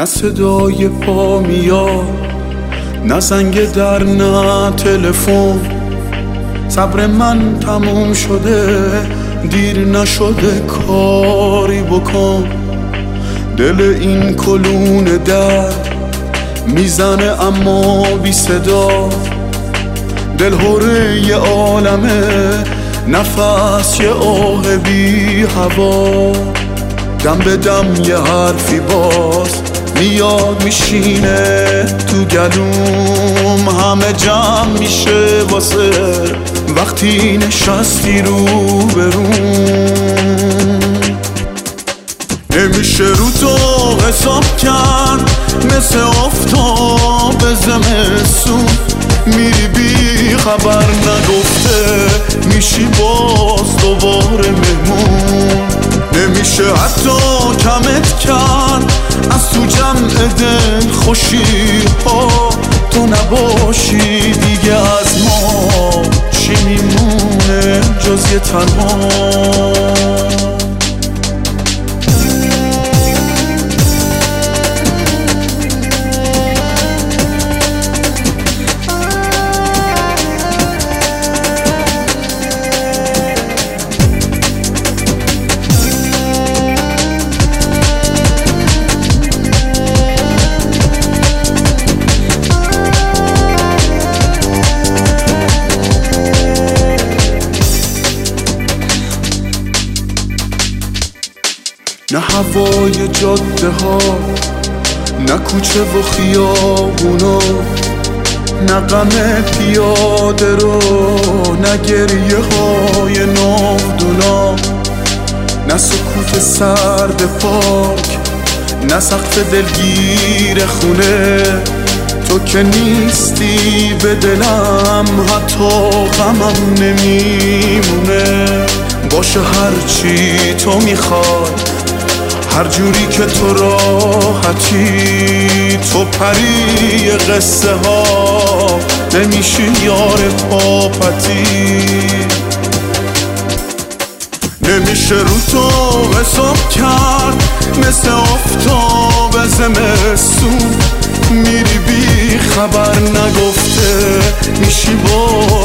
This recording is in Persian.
نه صدای پا میاد، نه زنگ در، نه تلفن. صبر من تموم شده، دیر نشده کاری بکن. دل این کلون درد میزنه اما بی صدا. دل هره یه عالمه، نفس یه آه بی هوا. دم به دم یه حرفی باز میاد میشینه تو گلوم. همه جمع میشه واسه وقتی نشستی رو بروم. نمیشه رو تو حساب کرد، مثل آفتاب زمستون. میری بی خبر نگفته، میشی باز دوباره مهمون. نمیشه حتی کمت کرد از تو جمع دل خوشی ها. تو نباشی دیگه از ما چی میمونه جز یه تنها. نه هوای جاده ها، نه کوچه و خیابونا، نه غم پیاده رو، نه گریه های ناودونا، نه سکوت سرد پاک، نه سقف دلگیر خونه. تو که نیستی به دلم، حتی غمم نمیمونه. باشه هرچی تو میخوای، هر جوری که تو راحتی. تو پری قصه ها، نمیشی یار پاپتی. نمیشه رو تو حساب کرد، مثل آفتاب زمستون. میری بی خبر نگفته، میشی باز